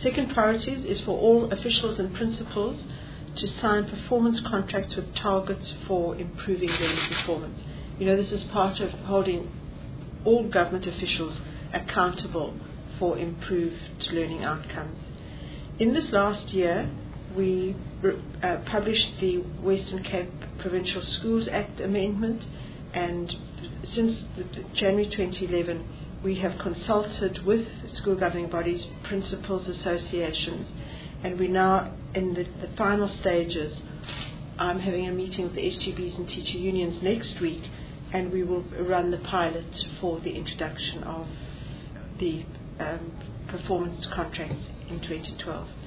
Second priorities is for all officials and principals to sign performance contracts with targets for improving learning performance. This is part of holding all government officials accountable for improved learning outcomes. In this last year, we published the Western Cape Provincial Schools Act amendment, and since January 2011, we have consulted with school governing bodies, principals, associations, and we're now in the final stages. I'm having a meeting with the SGBs and teacher unions next week, and we will run the pilot for the introduction of the performance contracts in 2012.